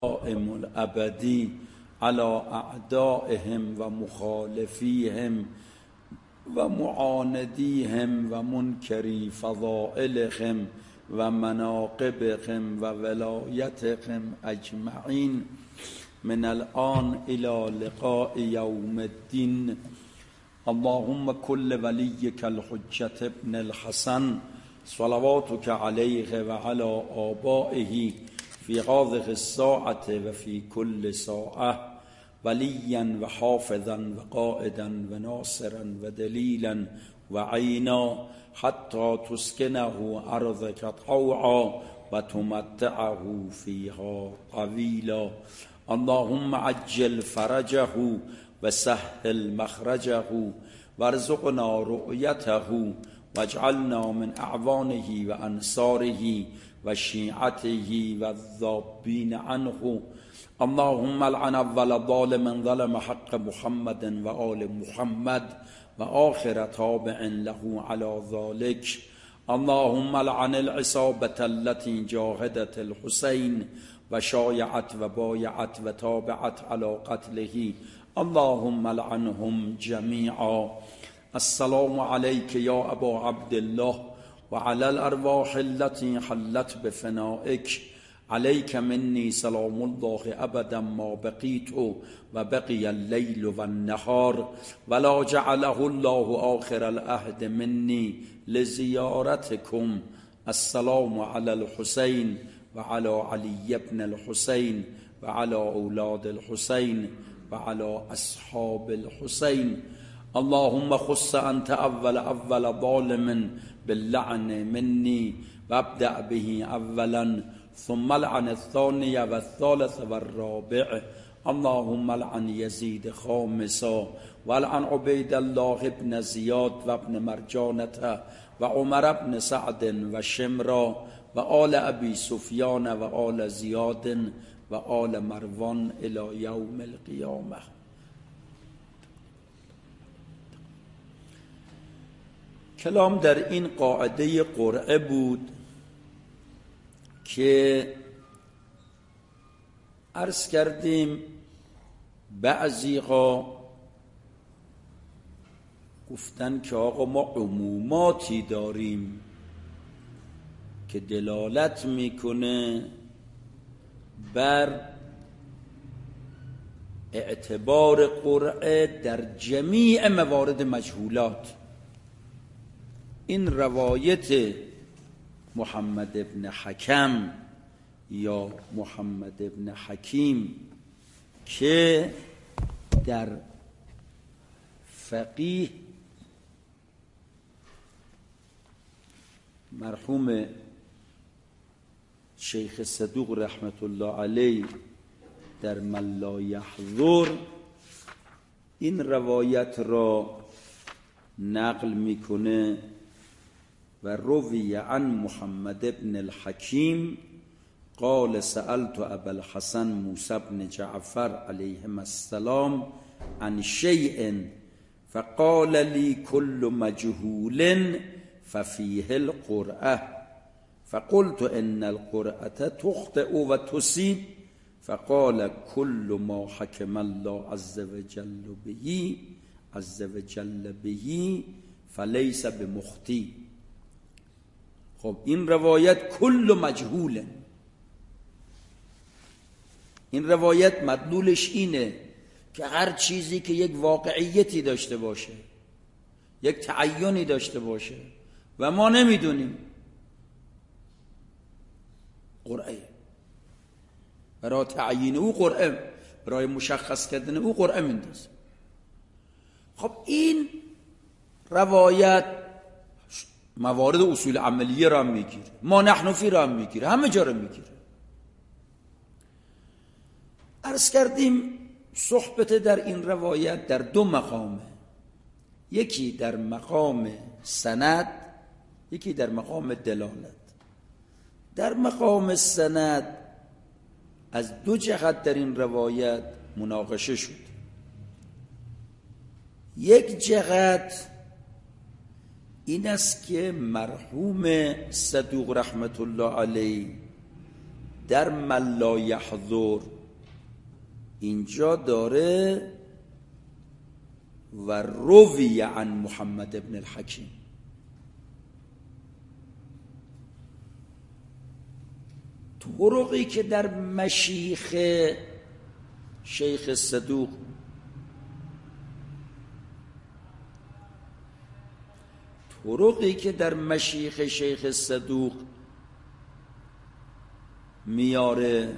دائم الابدی على اعدائهم و مخالفیهم و معاندیهم و منکری فضائلهم و مناقبهم و ولایتهم اجمعین من الان الى لقاء یوم الدین. اللهم كل وليك الحجة ابن الحسن صلواتك عليه وعلى آبائه في هذه الساعة وفي كل ساعة وليا وحافظا وقائدا وناصرا ودليلا وعينا حتى تسكنه أرضك طوعا وتمتعه فيها طويلا. اللهم عجل فرجه وسهل مخرجه وارزقنا رؤيته واجعلنا من اعوانه وانصاره وشيعته والذابين عنه. اللهم لعن اول ظالم ظلم حق محمد وآل محمد وآخر تابع له على ذلك. اللهم لعن العصابة التي جاهدت الحسين وشايعت وبايعت وتابعت على قتله. اللهم لعنهم جميعا. السلام عليك يا أبا عبد الله وعلى الأرواح التي حلت بفنائك. عليك مني سلام الله أبدا ما بقيت وبقي الليل والنهار ولا جعله الله آخر العهد مني لزيارتكم. السلام على الحسين وعلى علي بن الحسين وعلى أولاد الحسين وعلى أصحاب الحسين. اللهم خص أنت أول ظالم باللعن مني وابدأ به أولا ثم لعن الثاني والثالث والرابع. اللهم لعن يزيد خامسا ولعن عبيد الله بن زياد وابن مرجانة وعمر بن سعد وشمرا وآل أبي سفيان وآل زياد وآل مروان إلى يوم القيامة. کلام در این قاعده قرعه بود که عرض کردیم بعضی‌ها گفتن که آقا ما عموماتی داریم که دلالت میکنه بر اعتبار قرعه در جمیع موارد مجهولات. این روایت محمد ابن حکم یا محمد ابن حکیم که در فقیه مرحوم شیخ صدوق رحمت الله علیه در من لا یحضر این روایت را نقل میکنه و روی عن محمد ابن الحکیم قال سألت ابا الحسن موسى بن جعفر علیهم السلام عن شیء فقال لي كل مجهول ففيه القرأة فقلت ان القرأة تخطئ وتصيب فقال كل ما حكم الله عز وجل به فليس بمخطئ. خب این روایت کل مجهوله. این روایت مدلولش اینه که هر چیزی که یک واقعیتی داشته باشه، یک تعینی داشته باشه و ما نمیدونیم، قرعه. برای تعیین او قرعه، برای مشخص کردن او قرعه میندازه. خب این روایت موارد اصول عملیه را میگیره، ما نحنفی را میگیره، همه جا را میگیره. عرض کردیم صحبت در این روایت در دو مقامه، یکی در مقام سند، یکی در مقام دلالت. در مقام سند از دو جهت در این روایت مناقشه شد. یک جهت این است که مرحوم صدوق رحمت الله علیه در من لا یحضر اینجا داره و روی عن محمد ابن الحکیم. طرقی که در مشیخ شیخ صدوق میاره،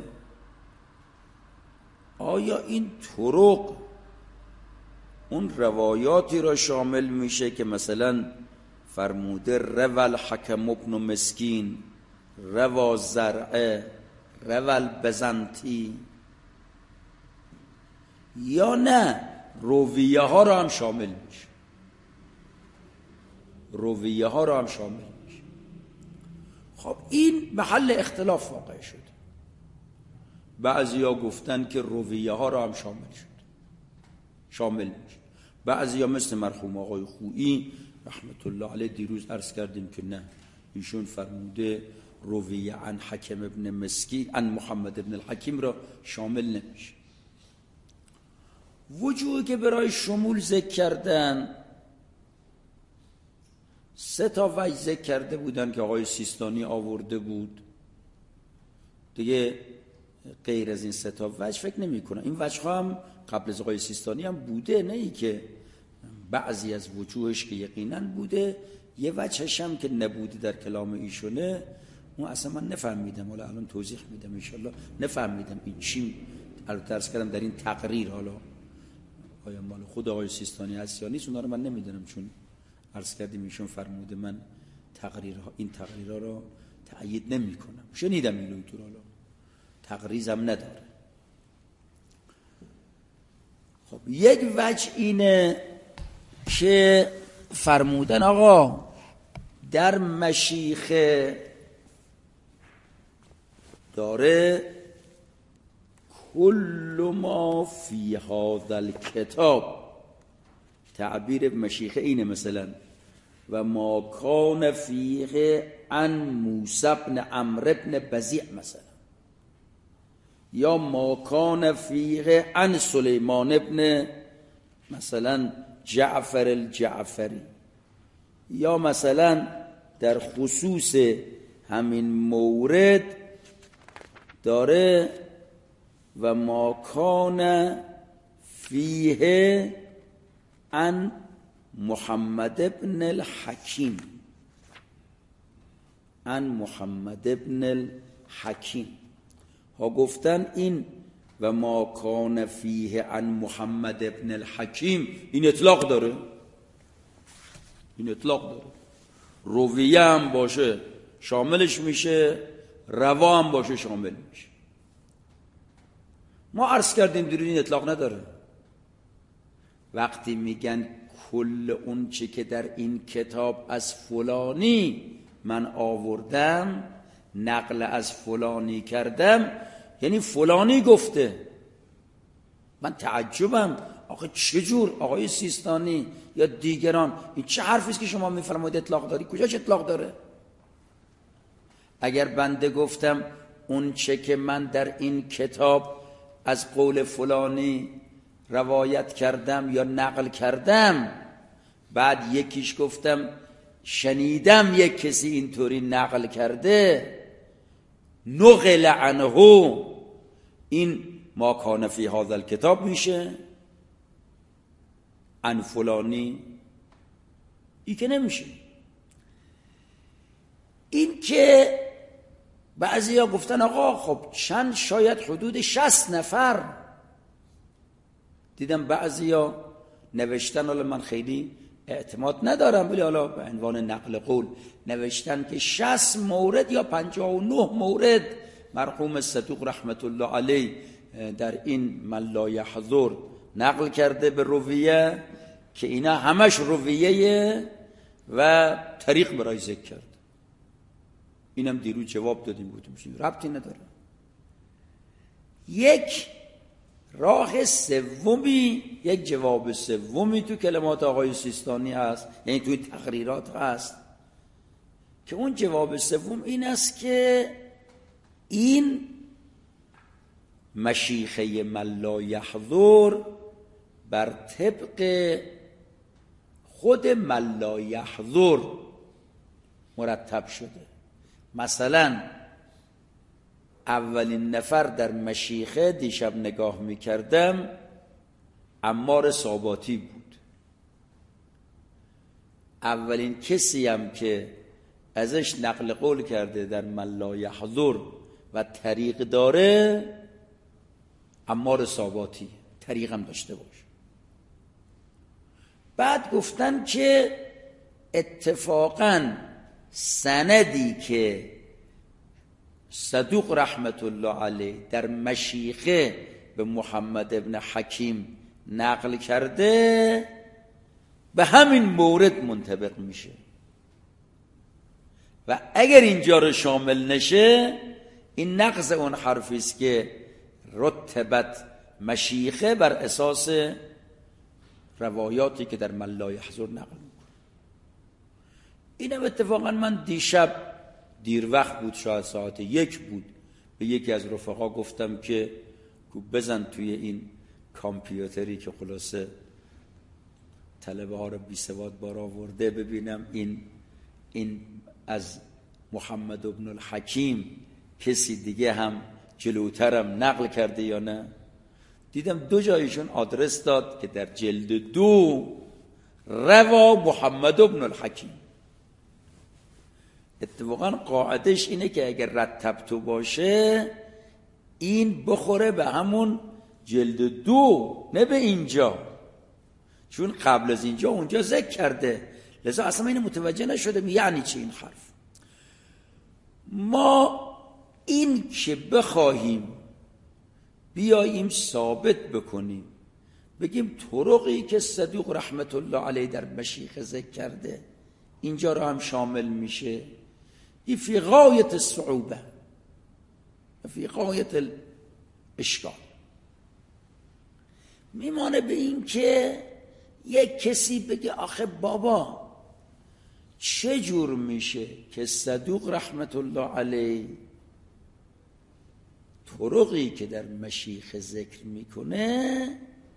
آیا این طرق اون روایاتی را شامل میشه که مثلا فرموده روى الحکم ابن مسکین، روى زرعه، روى البزنطی، یا نه رویه ها را هم شامل میشه؟ خب این محل اختلاف واقع شد. بعضیا گفتن که رویه ها را هم شامل میشه. بعضیا مثل مرحوم آقای خویی رحمت الله علیه دیروز عرض کردیم که نه، ایشون فرموده رویه عن حکم ابن مسکین عن محمد ابن الحکیم را شامل نمیشه. وجوهی که برای شمول ذکر کردن 3 وجه ذکر کرده بودن که آقای سیستانی آورده بود دیگه. غیر از این 3 وجه فکر نمی کنم. این وجه ها هم قبل از آقای سیستانی هم بوده، نه ای که بعضی از وجوهش که یقینا بوده، یه وجهش هم که نبوده در کلام ایشونه، اون اصلا من نفهمیدم. حالا الان توضیح میدم انشالله. نفهمیدم این چی البته درس کردم در این تقریر، حالا آیا مال خود آقای سیستانی هست یا نیست اونا رو من نمیدونم، چون عرض کردیم ایشون فرموده من این تقریرها رو تأیید نمی کنم. شنیدم این تو، حالا تقریزم نداره. خب یک وجه اینه که فرمودن آقا در مشیخ داره کل ما فی هذا الکتاب، تعبیر مشیخ اینه مثلا و ما کان فیه عن موسی بن عمرو بن بزیع مثلا، یا ما کان فیه عن سلیمان بن مثلا جعفر الجعفری، یا مثلا در خصوص همین مورد داره و ما کان فیه عن محمد ابن الحکیم، ها گفتن این و ما کان فیه عن محمد ابن الحکیم این اطلاق داره. رویه هم باشه شاملش میشه، روا هم باشه شامل میشه. ما عرض کردیم دیروز این اطلاق نداره. وقتی میگن کل اون چی که در این کتاب از فلانی من آوردم، نقل از فلانی کردم، یعنی فلانی گفته. من تعجبم آخه چجور آقای سیستانی یا دیگران این چه حرفیست که شما میفرمایید اطلاق داری؟ کجاش اطلاق داره؟ اگر بنده گفتم اون چه که من در این کتاب از قول فلانی روایت کردم یا نقل کردم، بعد یکیش گفتم شنیدم یک کسی اینطوری نقل کرده، نقل عنه، این ما کان فی هذا الکتاب میشه، عن فلانی ای که نمیشه. این که بعضی ها گفتن آقا خب چند، شاید حدود 60 نفر دیدم بعضی ها نوشتن، حالا من خیلی اعتماد ندارم ولی حالا به عنوان نقل قول نوشتن که 60 مورد یا 59 مورد مرحوم صدوق رحمت الله علیه در این من لا یحضر نقل کرده به رویه، که اینا همش رویه و طریق برای ذکر کرد. اینم دیروز جواب دادیم بودیم، ربطی نداره. یک راه سومی، یک جواب سومی تو کلمات آقای سیستانی هست، یعنی توی تقریرات هست، که اون جواب سوم این است که این مشیخه من لا یحضر بر طبق خود من لا یحضر مرتب شده. مثلا اولین نفر در مشیخه دیشب نگاه میکردم عمار ساباتی بود. اولین کسی هم که ازش نقل قول کرده در من لا یحضر و طریق داره عمار ساباتی، طریق هم داشته باش. بعد گفتن که اتفاقاً سندی که صدوق رحمت الله علیه در مشیخه به محمد ابن حکیم نقل کرده به همین مورد منطبق میشه و اگر اینجا رو شامل نشه این نقض اون حرفی است که رتبت مشیخه بر اساس روایاتی که در من لا یحضر نقل میکنه. اینم اتفاقا من دیشب دیر وقت بود، شاید ساعت 1 بود، به یکی از رفقا گفتم که بزن توی این کامپیوتری که خلاصه طلبه ها رو بی سواد بار آورده ببینم این از محمد ابن الحکیم کسی دیگه هم جلوترم نقل کرده یا نه. دیدم 2 جایشون آدرس داد که در جلد 2 روا محمد ابن الحکیم. اتفاقا قاعدش اینه که اگر رتب تو باشه این بخوره به همون جلد 2 نه به اینجا، چون قبل از اینجا اونجا ذکر کرده، لذا اصلا این متوجه نشده یعنی چی این حرف. ما این که بخواهیم بیاییم ثابت بکنیم بگیم طرقی که صدوق رحمت الله علیه در مشیخه ذکر کرده اینجا رو هم شامل میشه، این فی غایت الصعوبه، فی غایت الاشکال. میمانه به این که یک کسی بگه آخه بابا چه جور میشه که صدوق رحمت الله علیه طرقی که در مشیخه ذکر میکنه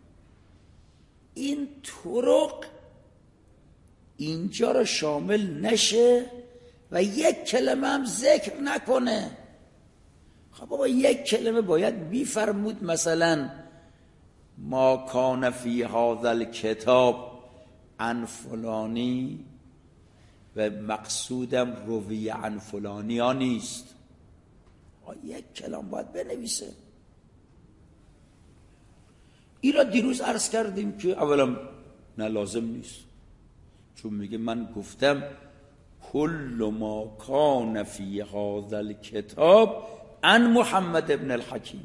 این طرق اینجا رو شامل نشه و یک کلمه هم ذکر نکنه. خب بابا یک کلمه باید میفرمود مثلا ما کان فی هذا الکتاب عن فلانی و مقصودم روی عن فلانی ها نیست. یک کلام باید بنویسه. این را دیروز عرض کردیم که اولا نه لازم نیست، چون میگه من گفتم کل ما کان فی هذا الکتاب عن محمد ابن الحکیم.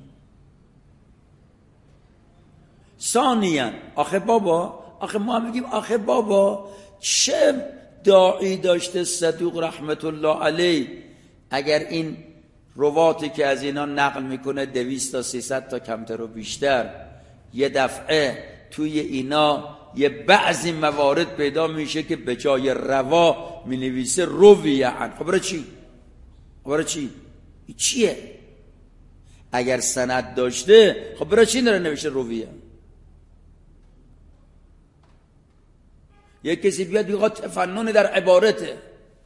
ثانیاً آخه ما میگیم آخه بابا چه داعی داشته صدوق رحمت الله علیه اگر این رواتی که از اینا نقل میکنه 200 تا 300 تا کمتر و بیشتر یه دفعه توی اینا یه بعضی موارد پیدا میشه که به جای روا مینویسه رویه عن. خب برای چی؟ این چیه؟ اگر سند داشته خب برای چی داره نوشته رویه؟ یک کسی بیاد بگه تفنن در عبارته،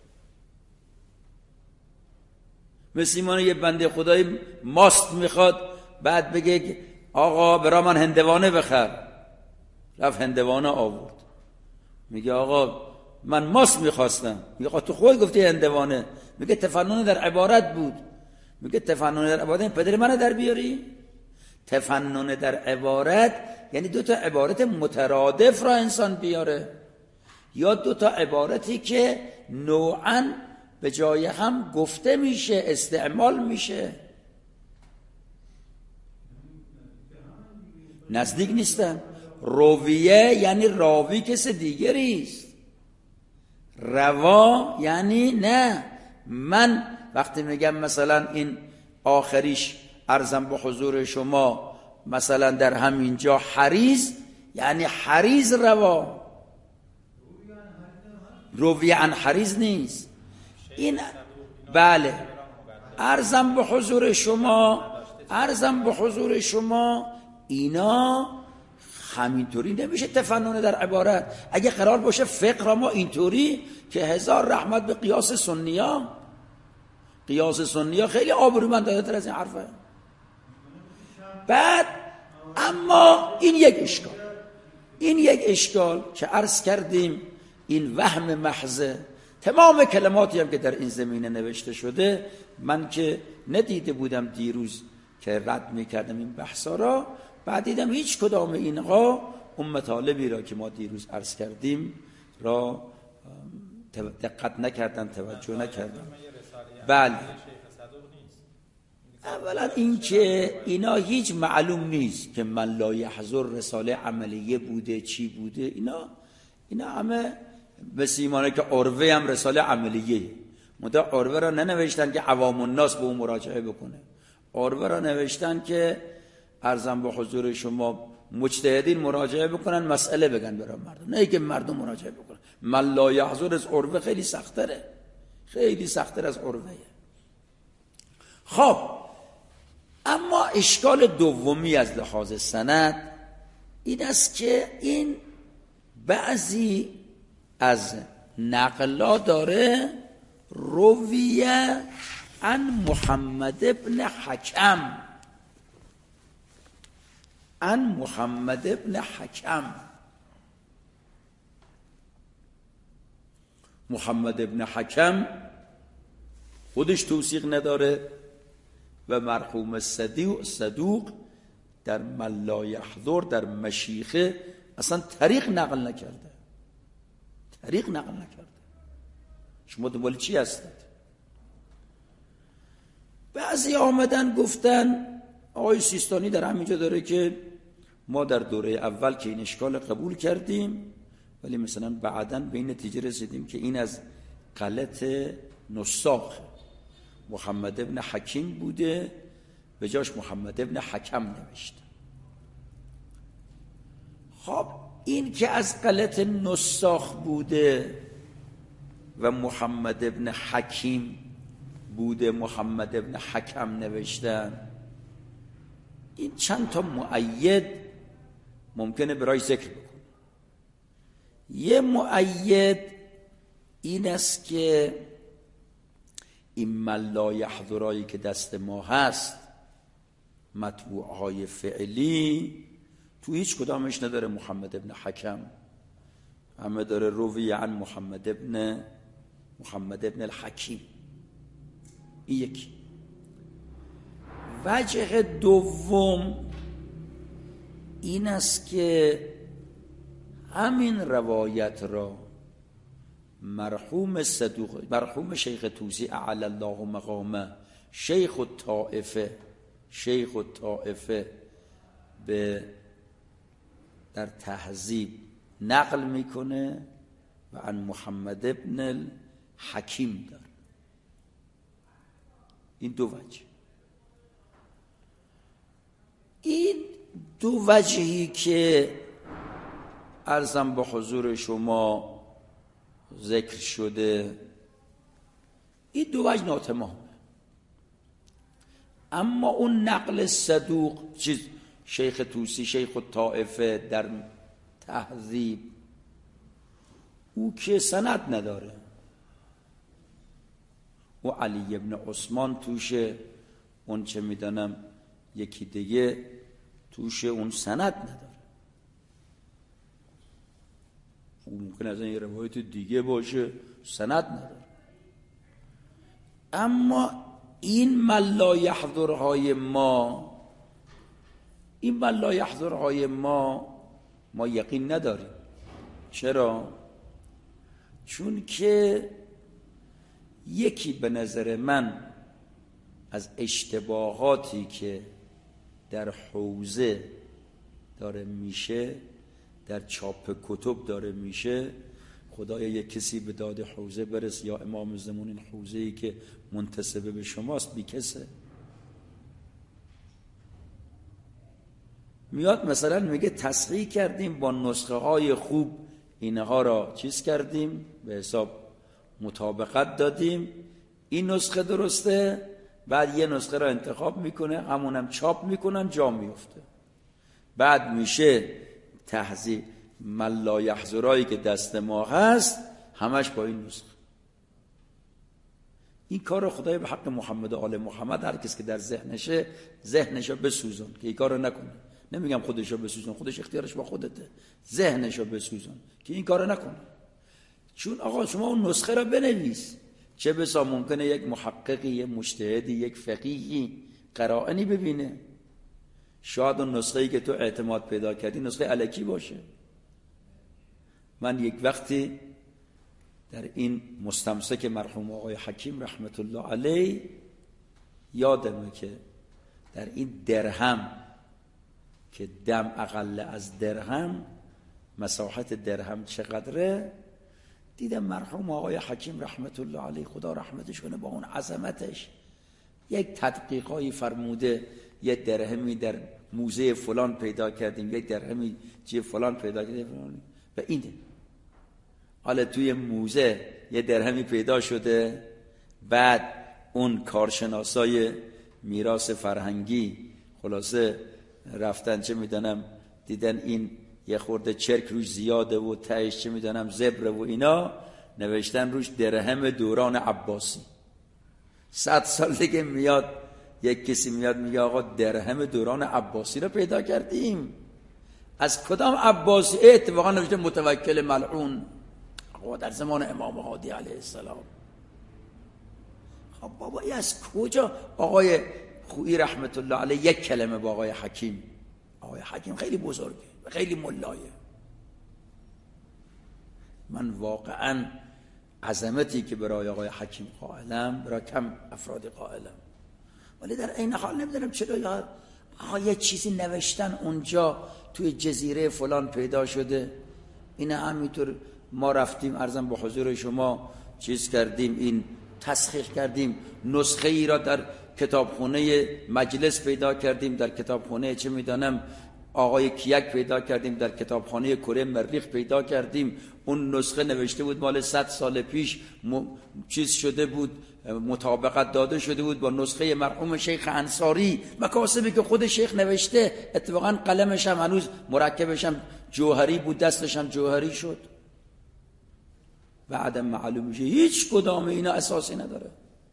مثل ایمان یه بنده خدای ماست میخواد بعد بگه آقا برا من هندوانه بخر، رفت هندوانه آورد، میگه آقا من ماست میخواستم، میگه آقا تو خود گفتی هندوانه، میگه تفنن در عبارت بود، میگه تفنن در عبارت این پدر منو در بیاری؟ تفنن در عبارت یعنی 2 تا عبارت مترادف را انسان بیاره یا 2 تا عبارتی که نوعاً به جای هم گفته میشه استعمال میشه. نزدیک نیستن. رویه یعنی راوی کس دیگری است، روا یعنی نه. من وقتی میگم مثلا این آخریش عرضم به حضور شما مثلا در همینجا حریز یعنی حریز روا، روی عن حریز نیست. این بله عرضم به حضور شما عرضم به حضور شما اینا همینطوری نمیشه تفنن در عبارت. اگه قرار باشه فقه را ما اینطوری که هزار رحمت به قیاس سنیا. قیاس سنیا خیلی آبرومندانه تر از این حرفه. بعد اما این یک اشکال که عرض کردیم، این وهم محضه. تمام کلماتی هم که در این زمینه نوشته شده من که ندیده بودم دیروز که رد میکردم این بحثا را، بعد دیدم هیچ کدام اینها اون مطالبی را که ما دیروز عرض کردیم را دقت نکردن، توجه نکردن. بله، اولا این که اینا هیچ معلوم نیست که من لا یحضر رساله عملیه بوده چی بوده. اینا همه به سیمانه که عروه هم رساله عملیه، مدام عروه را ننوشتن که عوام الناس به اون مراجعه بکنه. عروه را نوشتن که عرضم به حضور شما مجتهدین مراجعه بکنن، مسئله بگن برای مردم، نه که مردم مراجعه بکنن. من لا یحضر از عروه خیلی سختره، خیلی سخت‌تر از عروه. خب اما اشکال دومی از لحاظ سند این است که این بعضی از نقلا داره رویه عن محمد ابن حکم، عن محمد ابن حکم. محمد ابن حکم خودش توثیق نداره و مرحوم صدوق در من لا یحضر در مشیخه اصلا طریق نقل نکرده. شما دنبال چی هستید؟ بعضی آمدن گفتن آقای سیستانی در همینجا داره که ما در دوره اول که این اشکال قبول کردیم، ولی مثلا بعداً به این نتیجه رسیدیم که این از غلط نساخ محمد ابن حکیم بوده، به جاش محمد ابن حکم نوشته. خب این که از غلط نساخ بوده و محمد ابن حکیم بوده، محمد ابن حکم نوشتن، این چند تا مؤید ممکنه برای ذکر بکنه. یه مؤید این است که این من لا یحضرایی که دست ما هست مطبوعهای فعلی تو هیچ کدامش نداره محمد ابن حکم، همه داره روی عن محمد ابن الحکیم. این یکی. وجه دوم این است که همین روایت را مرحوم شیخ طوسی اعلی الله مقامه، شیخ الطائفه به در تهذیب نقل میکنه و عن محمد ابن الحکیم داره. این دو وجه. این دو وجهی که عرضم به حضور شما ذکر شده، این دو وجه ناتمامه. اما اون نقل صدوق شیخ طوسی شیخ الطائفه در تهذیب، او که سند نداره. و علی ابن عثمان توشه، اون چه میدانم یکی دیگه توشه، اون سند نداره. ممکن از این روایت دیگه باشه سند نداره. اما این من لا یحضرهای ما یقین نداریم. چرا؟ چون که یکی به نظر من از اشتباهاتی که در حوزه داره میشه، در چاپ کتب داره میشه، خدایا یک کسی به داد حوزه برس یا امام زمان این حوزه‌ای که منتسب به شماست بی کسه. میاد مثلا میگه تصحیح کردیم با نسخه های خوب، اینها را چیز کردیم به حساب مطابقت دادیم، این نسخه درسته بعد یه نسخه را انتخاب میکنه، همونم چاپ میکنن، جا میفته. بعد میشه تهذیب من لا یحضرایی که دست ما هست همش با این نسخه. این کار رو خدای به حق محمد و آل محمد هر کس که در ذهنشو بسوزن که این کار رو نکنه. نمیگم خودشو بسوزن، خودش اختیارش با خودته، ذهنشو بسوزن که این کار رو نکنه. چون آقا شما اون نسخه رو بنویس، چه بسا ممکنه یک محققی، یک مجتهدی، یک فقیهی قرائنی ببینه، شاید اون نسخه‌ای که تو اعتماد پیدا کردی نسخه الکی باشه. من یک وقتی در این مستمسک مرحوم آقای حکیم رحمت الله علیه یادمه که در این درهم که دم اقل از درهم، مساحت درهم چقدره، دیدم مرحوم آقای حکیم رحمت الله علیه خدا رحمتش کنه با اون عظمتش یک تدقیقایی فرموده یه درهمی در موزه فلان پیدا کردیم، یک درهمی جای فلان پیدا کردیم و اینه. حالا توی موزه یه درهمی پیدا شده، بعد اون کارشناسای میراث فرهنگی خلاصه رفتن چه میدونم دیدن این یه خورده چرک روش زیاده و تهش چه میدونم زبره و اینا، نوشتن روش درهم دوران عباسی. 100 سال دیگه میاد یک کسی میاد میگه آقا درهم دوران عباسی رو پیدا کردیم. از کدام عباسی؟ اتفاقا نوشته متوکل ملعون، آقا در زمان امام هادی علیه السلام. خب بابا ای از کجا؟ آقای خویی رحمت الله علیه یک کلمه با آقای حکیم، آقای حکیم خیلی بزرگه، خیلی ملایه. من واقعا عظمتی که برای آقای حکیم قائلم برای کم افراد قائلم، ولی در این حال نمیدونم چرا یه چیزی نوشتن اونجا توی جزیره فلان پیدا شده. این همینطور ما رفتیم عرضم به حضور شما چیز کردیم، این تسخیر کردیم، نسخه ای را در کتابخونه مجلس پیدا کردیم، در کتابخونه چه میدانم آقای کیک پیدا کردیم، در کتابخانه کره مریخ پیدا کردیم. اون نسخه نوشته بود مال 100 سال پیش چیز شده بود، مطابقت داده شده بود با نسخه مرحوم شیخ انصاری، مکاسبی که خود شیخ نوشته. اتفاقا قلمش هم هنوز مرکبش هم جوهری بود، دستش هم جوهری شد. بعدم معلوم میشه هیچ کدام اینا اساسی نداره.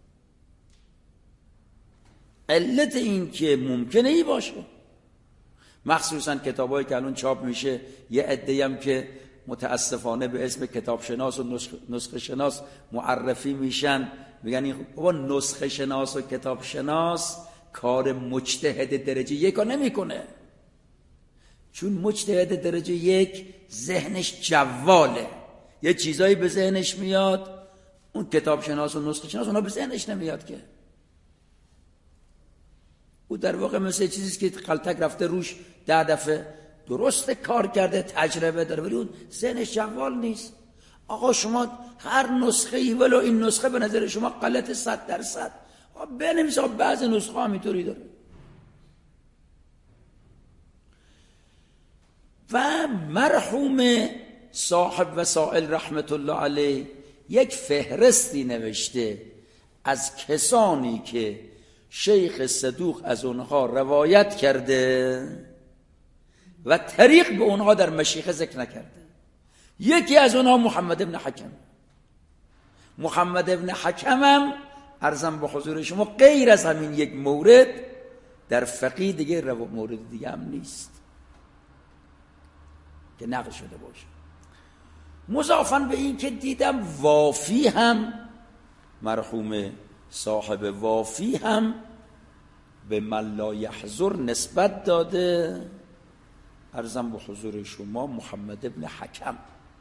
علت این که ممکنه ای باشه، مخصوصا کتابایی که الان چاپ میشه، یه عده‌ای هم که متاسفانه به اسم کتاب شناس و نسخه شناس معرفی میشن، میگن این بابا نسخه شناس و کتاب شناس کار مجتهد درجه یک نمیکنه. چون مجتهد درجه یک ذهنش جواله، یه چیزایی به ذهنش میاد، اون کتاب شناس و نسخه شناس اونا به ذهنش نمیاد که. او در واقع مثل چیزیست که قلتک رفته روش 10 دفعه درست کار کرده، تجربه داره، ولی اون ذهنش جوال نیست. آقا شما هر نسخه ای ولو این نسخه به نظر شما غلط 100%، بنویس. بعضی نسخه همینطوری داره. و مرحوم صاحب وسائل رحمت الله علیه یک فهرستی نوشته از کسانی که شیخ صدوق از اونها روایت کرده و طریق به اونها در مشیخه ذکر نکرده. یکی از اونها محمد ابن حکم. محمد ابن حکم هم عرضم به حضور شما غیر از همین یک مورد در فقیه دیگه مورد دیگه هم نیست که نقل شده باشه. مضافاً به این که دیدم وافی هم، مرحوم صاحب وافی هم به من لا یحضر نسبت داده، عرضم به حضور شما محمد ابن حکم.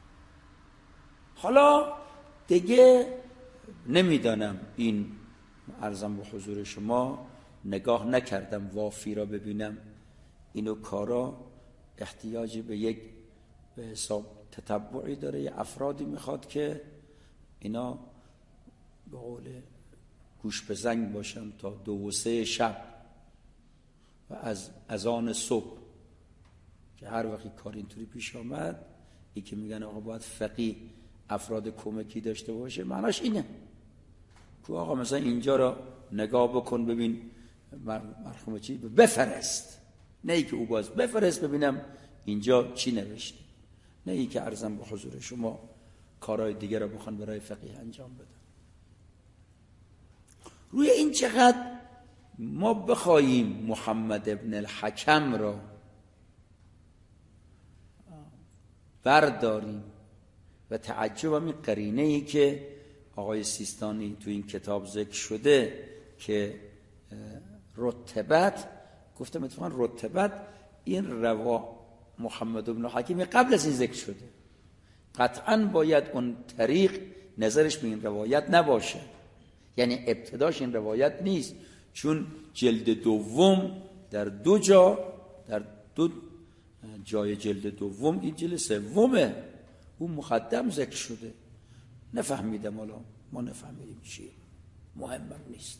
حالا دیگه نمیدانم، این عرضم به حضور شما نگاه نکردم وافی را ببینم، اینو کارا احتیاجی به یک به حساب تتبعی داره، یه افرادی میخواد که اینا به قول گوش به زنگ باشن تا 2 و 3 شب و از اذان صبح که هر وقتی کار اینطوری پیش آمد، ای که میگن آقا باید فقیه افراد کمکی داشته باشه، معناش اینه. که آقا مثلا اینجا را نگاه بکن ببین مرحوم چی بفرست، نه ای که او باز بفرست ببینم اینجا چی نوشته، نه ای که عرضم به حضور شما کارهای دیگه را بخوان برای فقیه انجام بدن. روی این چقدر ما بخوایم محمد ابن الحکم را برداریم و تعجب همین قرینه ای که آقای سیستانی تو این کتاب ذکر شده که رتبت، گفتم اتفاقا رتبت این روا محمد ابن الحکیم قبل از این ذکر شده، قطعا باید اون طریق نظرش به این روایت نباشه، یعنی ابتداش این روایت نیست، چون جلد دوم در دو جای جلد دوم این جلد سومه اون مقدم ذکر شده. نفهمیدم، حالا ما نفهمیدیم چیه، مهمم نیست.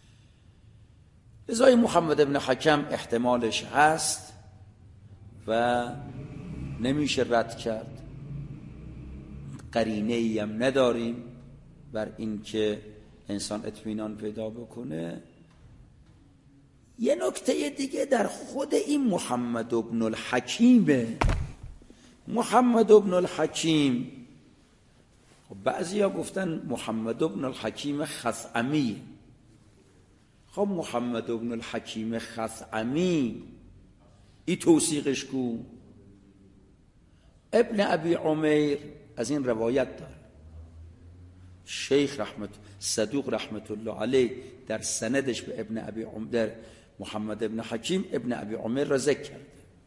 ازای محمد ابن حکم احتمالش هست و نمیشه رد کرد، قرینه ای هم نداریم بر این که انسان اطمینان پیدا بکنه. یه نکته دیگه در خود این محمد ابن الحکیمه. محمد ابن الحکیم، بعضی ها گفتن محمد ابن الحکیم خثعمی. خب محمد ابن الحکیم خثعمی ای توثیقش کو؟ ابن ابی عمیر از این روایت داره، شیخ صدوق رحمت الله علیه در سندش به ابن ابی عمر در محمد ابن حکیم ابن ابی عمر را ذکر کرده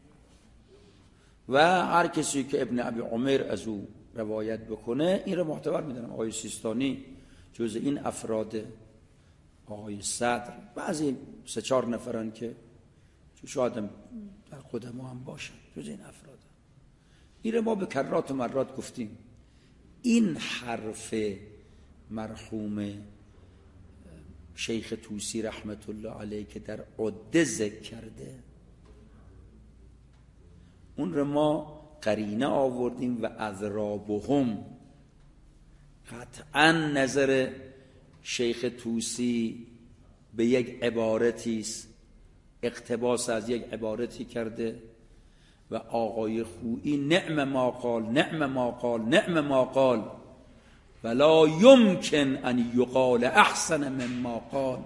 و هر کسی که ابن ابی عمر از او روایت بکنه این را معتبر میدونم. آقای سیستانی جز این افراد، آقای صدر، بعضی 3-4 نفرن که شاید در قدما هم باشن، جز این افراد. این را ما به کرات و مرات گفتیم. این حرف مرحوم شیخ طوسی رحمت الله علیه که در عده ذکر کرده، اون رو ما قرینه آوردیم و اضرابهم، قطعا نظر شیخ طوسی به یک عبارتی است، اقتباس از یک عبارتی کرده و آقای خویی نعم ما قال نعم ما قال نعم ما قال ولا یمکن ان یقال احسن مما قال،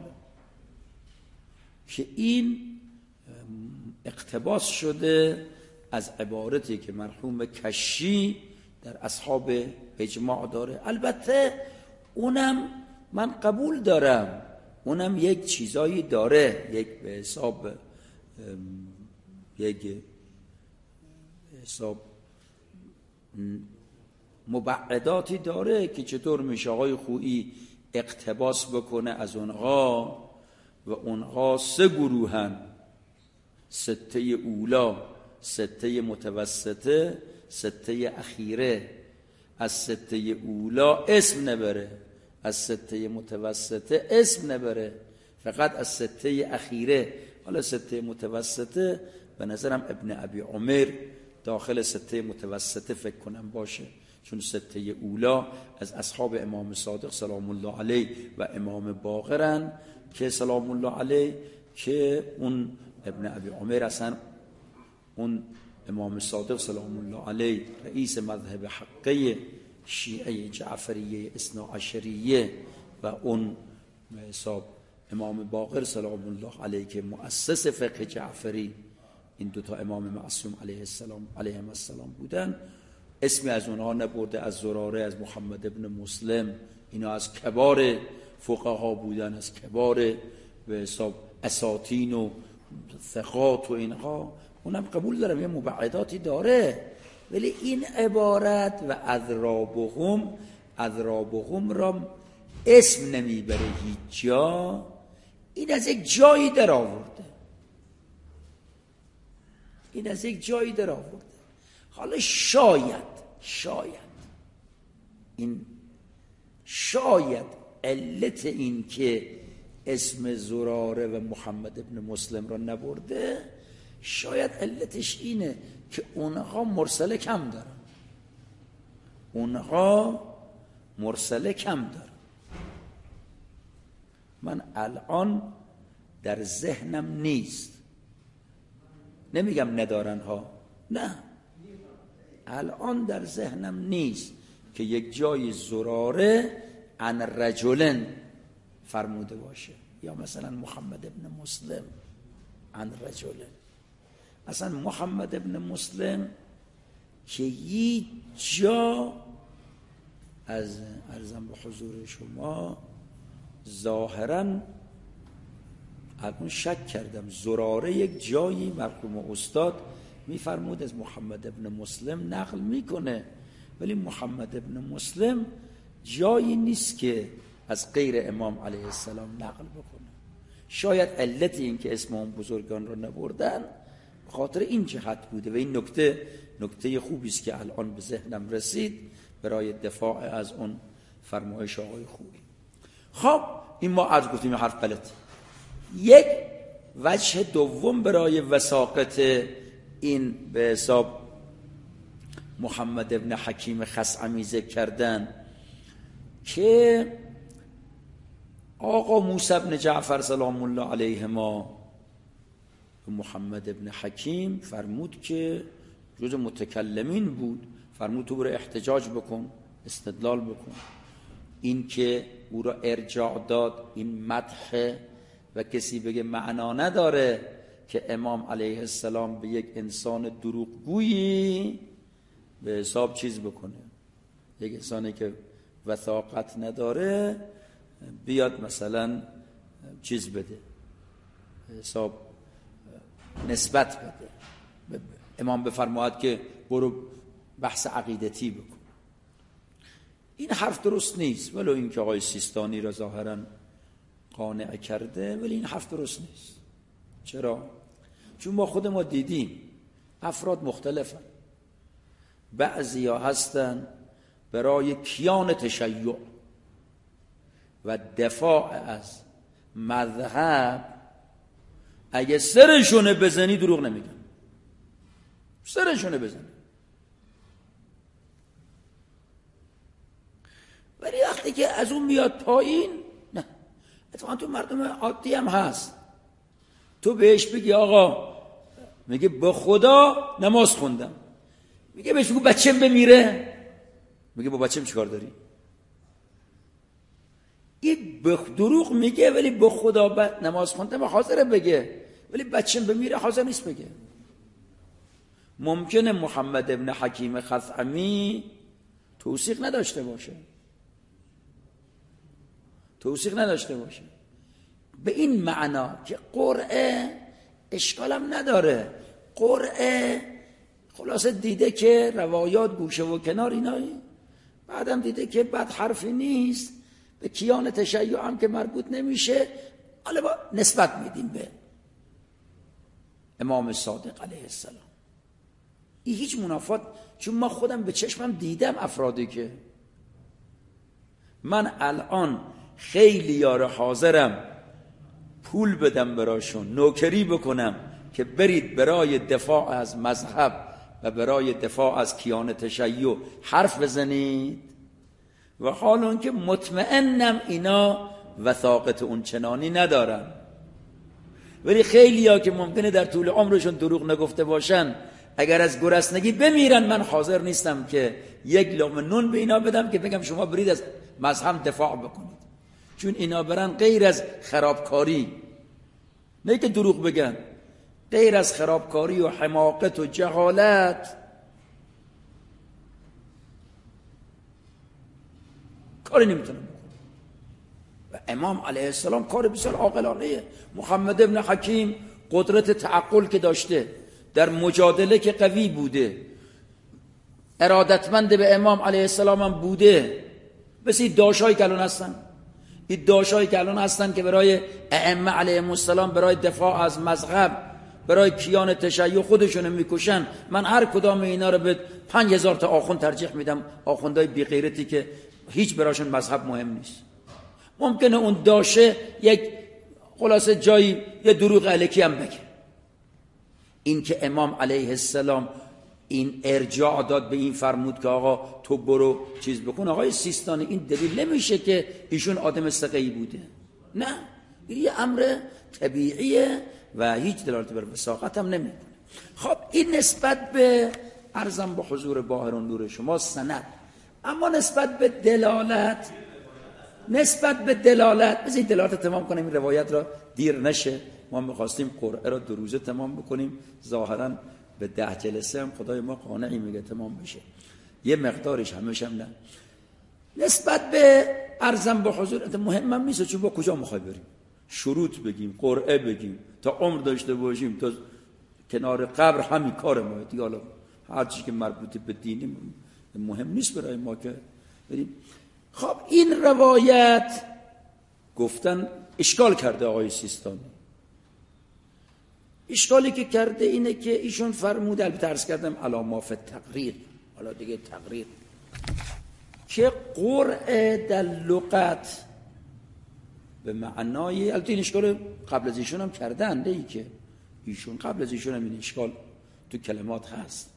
که این اقتباس شده از عبارتی که مرحوم کشی در اصحاب اجماع داره. البته اونم من قبول دارم، اونم یک چیزایی داره، یک به حساب مبعداتی داره که چطور میشه آقای خویی اقتباس بکنه از اونها و اونها 3 گروهن، 6 اولا، 6 متوسطه، 6 اخیره. از 6 اولا اسم نبره، از 6 متوسطه اسم نبره، فقط از 6 اخیره. حالا 6 متوسطه به نظرم ابن ابی عمر داخل 6 متوسطه فکر کنم باشه، چون 6 اولا از اصحاب امام صادق سلام الله علیه و امام باقرن که سلام الله علیه، که اون ابن ابی عمر اصلا اون امام صادق سلام الله علیه رئیس مذهب حقه شیعه جعفریه اثناعشریه و اون حساب امام باقر سلام الله علیه که مؤسس فقه جعفری، این 2 امام معصوم علیه السلام بودن، اسمی از اونها نبرده. از زراره، از محمد ابن مسلم، اینا از کبار فقها بودن، از کبار به حساب اساطین و ثقات و اینها. اونم قبول دارم یه مبعداتی داره، ولی این عبارت و اضرابهم را اسم نمیبره هیچ جا، این از یک جایی در آورده، این از یک جایی در آورده. حالا شاید علت این که اسم زراره و محمد ابن مسلم را نبرده، شاید علتش اینه که اونها مرسل کم دارن، من الان در ذهنم نیست، نمیگم ندارن ها، نه، الان در ذهنم نیست که یک جای زراره عن رجلن فرموده باشه، یا مثلا محمد ابن مسلم عن رجلن. اصلا محمد ابن مسلم که یک جا از عرضم به حضور شما ظاهراً الان شک کردم، زراره یک جایی مرحوم استاد میفرمود از محمد ابن مسلم نقل میکنه، ولی محمد ابن مسلم جایی نیست که از غیر امام علیه السلام نقل بکنه. شاید علت این که اسم اون بزرگان رو نبردن خاطر این جهت بوده، و این نکته خوبی است که الان به ذهنم رسید برای دفاع از اون فرمایش آقای خوبی. خب این ما عرض گفتیم حرف غلط. یک وجه دوم برای وثاقت این به حساب محمد ابن حکیم خثعمی ذکر کردن که آقا موسی ابن جعفر سلام الله علیهما محمد ابن حکیم فرمود که جز متکلمین بود، فرمود تو برو احتجاج بکن، استدلال بکن. این که او را ارجاع داد این مدح و کسی بگه معنا نداره که امام علیه السلام به یک انسان دروغگویی به حساب چیز بکنه، یک انسانی که وثاقت نداره بیاد مثلا چیز بده، حساب نسبت بده. امام بفرماید که برو بحث عقیدتی بکن. این حرف درست نیست، ولو این که آقای سیستانی را ظاهراً قانع کرده، ولی این حرف درست نیست. چرا؟ چون ما خود ما دیدیم افراد مختلفن، بعضی ها هستن برای کیان تشیع و دفاع از مذهب اگه سرشونه بزنی دروغ نمیگن، سرشونه بزنی. ولی وقتی که از اون میاد پایین، نه، اتفاقا تو مردم عادی هم هست، تو بهش بگی آقا، میگه به خدا نماز خوندم، میگه بهش بگو بچم بمیره، میگه با بچم چیکار داری؟ این دروغ میگه ولی به خدا نماز خوندم حاضره بگه، ولی بچم بمیره حاضر نیست بگه. ممکنه محمد ابن حکیم خثعمی توثیق نداشته باشه، توثیق نداشته باشه به این معنا که قرعه اشکالم نداره، قرعه خلاصه دیده که روایات گوشه و کنار اینایی، بعدم دیده که بد حرفی نیست، به کیان تشیع هم که مربوط نمیشه، حالا با نسبت میدیم به امام صادق علیه السلام. این هیچ منافات، چون ما خودم به چشمم دیدم افرادی که من الان خیلی یار حاضرم پول بدم براشون، نوکری بکنم که برید برای دفاع از مذهب و برای دفاع از کیان تشیع حرف بزنید، و حال اون که مطمئنم اینا وثاقت اون چنانی ندارن، ولی خیلی ها که ممکنه در طول عمرشون دروغ نگفته باشن اگر از گرسنگی بمیرن، من حاضر نیستم که یک لقمه نون به اینا بدم که بگم شما برید از مذهب دفاع بکنید، چون اینا برن غیر از خرابکاری، نه که دروغ بگن، غیر از خرابکاری و حماقت و جهالت کاری نمیتونم بکنم. و امام علیه السلام کار بسیار عاقلانه. محمد ابن حکیم قدرت تعقل که داشته، در مجادله که قوی بوده، ارادتمند به امام علیه السلام هم بوده، بس این داشایی که الان هستن، این داشایی که الان هستن که برای ائمه علیهم السلام برای دفاع از مذهب، برای کیان تشیع خودشون میکشن. من هر کدام اینا رو به 5000 تا آخوند ترجیح میدم، آخوندهای بی غیرتی که هیچ براشون مذهب مهم نیست. ممکنه اون داشه یک خلاصه جایی یه دروغ الکی هم بگه. این که امام علیه السلام این ارجاع داد به این، فرمود که آقا تو برو چیز بکن، آقای سیستانی این دلیل نمیشه که ایشون آدم ثقه‌ای بوده، نه، این یه امر طبیعیه و هیچ دلالت بر وساقت هم نمیکنه. خب این نسبت به عرضم با حضور باهر و نور شما سند. اما نسبت به دلالت بذارید دلالت تمام کنیم، این روایت را دیر نشه. ما میخواستیم قرعه را 2 روزه تمام بکنیم، ظاهرا به 10 جلسه هم خدای ما قانعی میگه تمام بشه، یه مقدارش همیشه هم نه. نسبت به عرضم با حضور مهمم نیست، چون با کجا میخوای بریم؟ شروط بگیم، قرعه بگیم، تا عمر داشته باشیم تا کنار قبر همین کار ما دیگه. حالا هر چیزی که مربوط به دینی مهم نیست برای ما که بریم. خب این روایت گفتن اشکال کرده آقای سیستانی. اشکالی که کرده اینه که ایشون فرموده، البته عرض کردم علامات تقریر، حالا دیگه تقریر، که قرعه در لغت به معنای، البته این اشکال قبل از ایشون هم کردن، نه ای که ایشون قبل از ایشون هم این اشکال تو کلمات هست.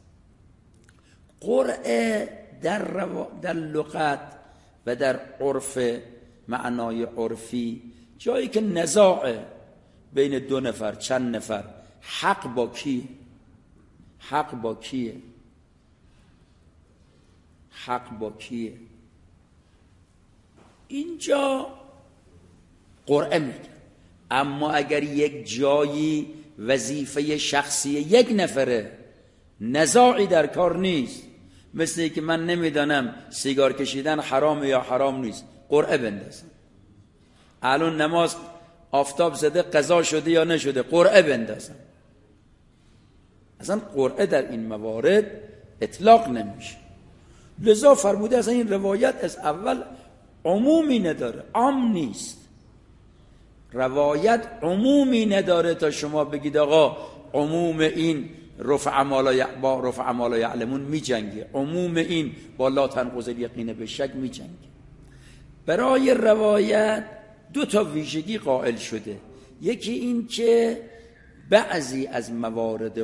قرعه در لغت و در عرف معنای عرفی جایی که نزاع بین 2 نفر، چند نفر، حق با کیه؟ حق با کیه؟ اینجا قرعه میگه. اما اگر یک جایی وظیفه شخصی یک نفره، نزاعی در کار نیست، مثل که من نمیدانم سیگار کشیدن حرام یا حرام نیست، قرعه بندازم. الان نماز آفتاب زده قضا شده یا نشده، قرعه بندازم. اصلا قرعه در این موارد اطلاق نمیشه. لذا فرموده اصلا این روایت از اول عمومی نداره، عام نیست. روایت عمومی نداره تا شما بگید آقا عموم این رفع ما لا یعلمون می جنگه، عموم این با لا تنقض الیقین به شک می جنگه. برای روایت 2 ویژگی قائل شده. یکی این که بعضی از موارد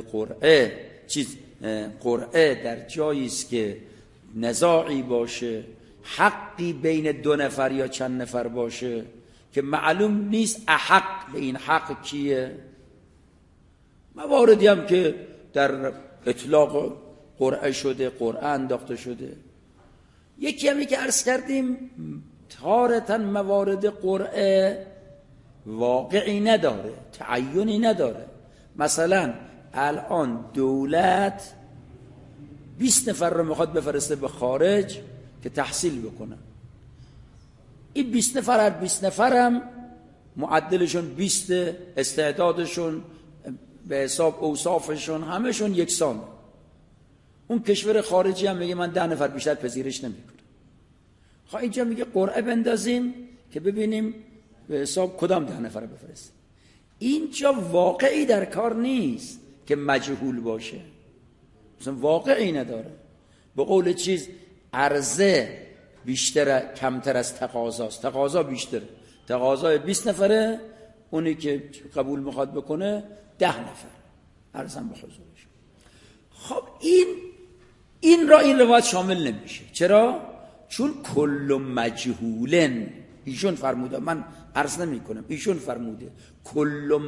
قرعه در جایی است که نزاعی باشه، حقی بین 2 نفر یا چند نفر باشه که معلوم نیست احق به این حق کیه. مواردی هم که در اطلاق قرعه شده، قرعه انداخته شده. یکی همی که عرض کردیم تارتاً موارد قرعه واقعی نداره، تعینی نداره. مثلا الان دولت 20 نفر رو میخواد بفرسته به خارج که تحصیل بکنن. این 20 نفر، هر 20 نفرم معدلشون 20، استعدادشون به حساب اوصافشون همشون یکسان. اون کشور خارجی هم میگه من 10 نفر بیشتر پذیرش نمیکنم. خب اینجا میگه قرعه بندازیم که ببینیم به حساب کدام 10 نفر بفرستیم. اینجا واقعی در کار نیست که مجهول باشه، مثلا واقعی نداره. به قول چیز عرضه بیشتر کمتر از تقاضاست، تقاضا بیشتر، تقاضای 20 نفره، اونی که قبول میخواد بکنه 10 نفر، عرضم به حضورش. خب این روایت شامل نمیشه. چرا؟ چون کل مجهولن، ایشون فرموده، من عرض نمی کنم، ایشون فرموده کل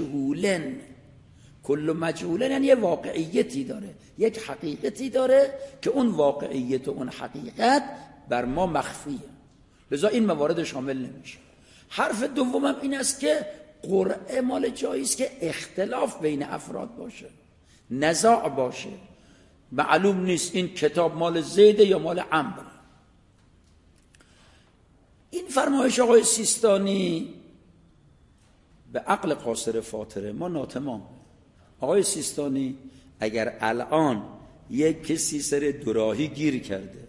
مجهولن یعنی یه واقعیتی داره، یک حقیقتی داره که اون واقعیت و اون حقیقت بر ما مخفیه، لذا این موارد شامل نمیشه. حرف دومم این است که قرعه مال جایی است که اختلاف بین افراد باشه، نزاع باشه، معلوم نیست این کتاب مال زید یا مال عمرو. این فرمایش آقای سیستانی به عقل قاصر فاطره ما ناتمام. آقای سیستانی اگر الان یک کسی سر دوراهی گیر کرده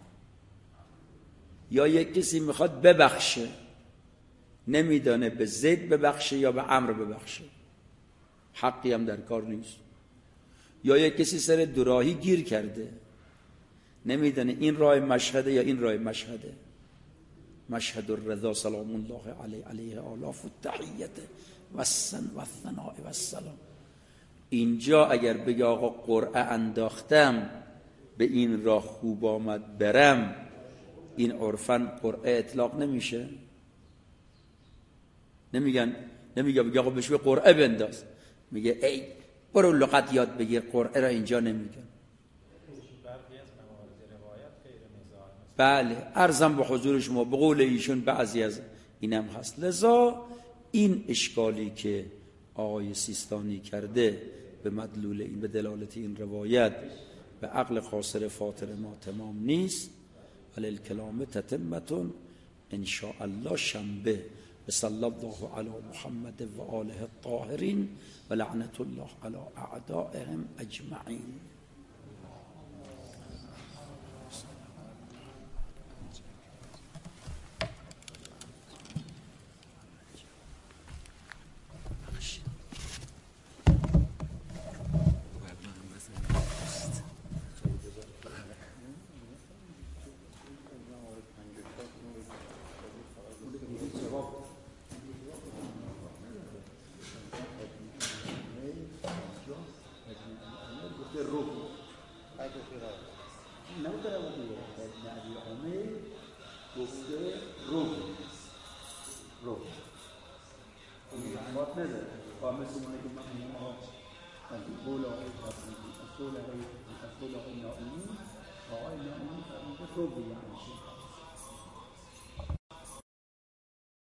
یا یک کسی میخواد ببخشه، نمیدانه به زید ببخشه یا به عمرو ببخشه، حقی هم در کار نیست. یا یک کسی سر دوراهی گیر کرده، نمیدانه این راه مشهده یا این راه مشهده، مشهد الرضا سلام الله علیه آلاف التحیت و الثناء و السلام. اینجا اگر بگه آقا قرعه انداختم به این راه خوب آمد برم، این عرفاً قرعه اطلاق نمیشه. نمیگه بگه آقا بهش به قرعه بنداز، میگه ای برو لغت یاد بگیر، قرعه را اینجا نمیگن. بله عرضم به حضور شما به قول ایشون بعضی از اینم هست. لذا این اشکالی که آقای سیستانی کرده به مدلول این، به دلالت این روایت به عقل قاصر فاطر ما تمام نیست. ولی الکلام تتمتون ان شاء الله شنبه. صلی الله علی محمد و آله الطاهرین و لعنت الله علی اعدائهم اجمعین. اصول نائمی آقای نائمی فرموده رو بیان